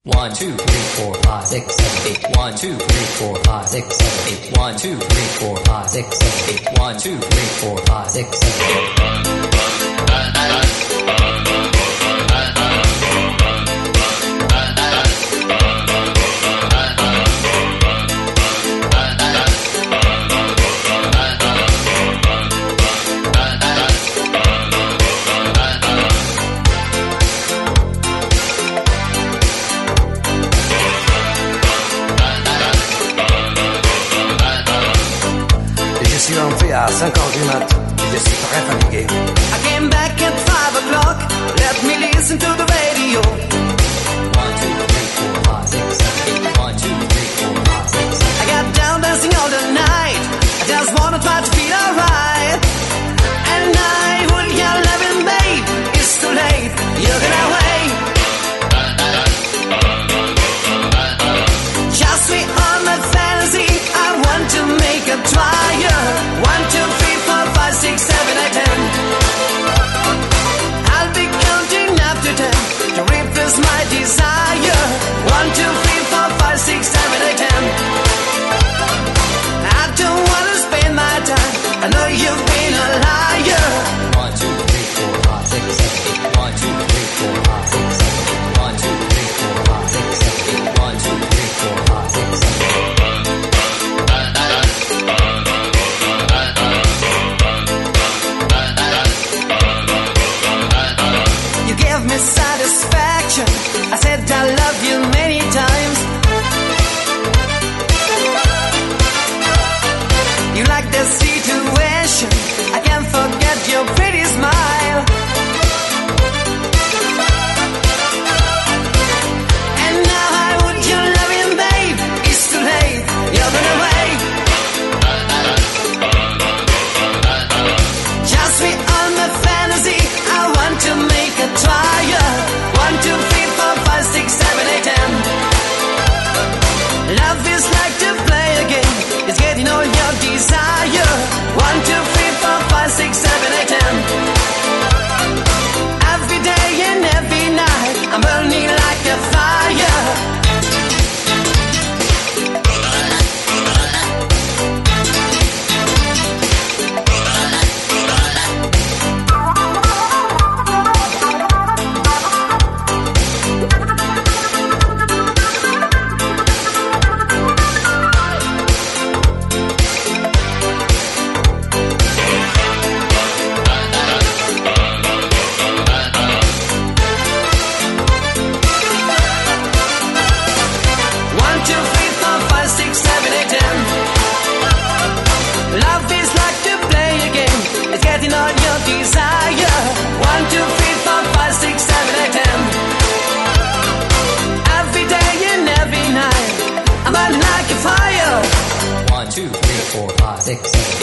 1, 2, 3, 4, 5, 6, 7, 8. 1, 2, 3, 4, 5, 6, 7, 8. 1, 2, 3, 4, 5, 6, 7, 8. 1, 2, 3, 4, 5, 6, 7, 8. Je suis rentré à 5h du mat, je suis très fatigué. I came back at 5 o'clock, let me listen to the radio. 1, 2, 3, 4, 5, 6, 7, 8. 1, 2, 3, 4, 5, 6, 7, 8. I got down dancing all the night, I just wanna try to feel alright. And I would yell loving babe, it's too late, you're gonna wait. Just me on my fantasy, I want to make a trial. 1, 2, 3, 4, 5, 6, 7, 8, 10. I'll be counting up to 10 to replace my desire. 1, 2, 3, 4, 5, 6, 7, 8, 10. I don't wanna spend my time, I know you've been a liar. 1, 2, 3, 4, 5, 6, 7, 8. 1, 2, 3, 4, 5, 6, 7, 8. 1, 2, 3, 4, 5, 6, 7, 8. 1, 2, 3, 4, 5, 6, 7, 8. You gave me satisfaction, I said I love you many times. You like the situation, I can't forget your pretty smile. And now I would you loving babe, it's too late, you're gonna wait. Just me on my fantasy, I want to make a trial. 1, 2, 3, 4, 5, 6, 7, 8, 10. Love is like to play a game, it's getting all your desire. 1, 2, 3, 4, 5, 6, 7, 8, 10. Every day and every night, I'm burning like a fire. Love is like to play a game, it's getting all your desire. 1, 2, 3, 4, 5, 6, 7, 8, 10. Every day and every night, I'm burning like a fire. 1, 2, 3, 4, 5, 6, 7,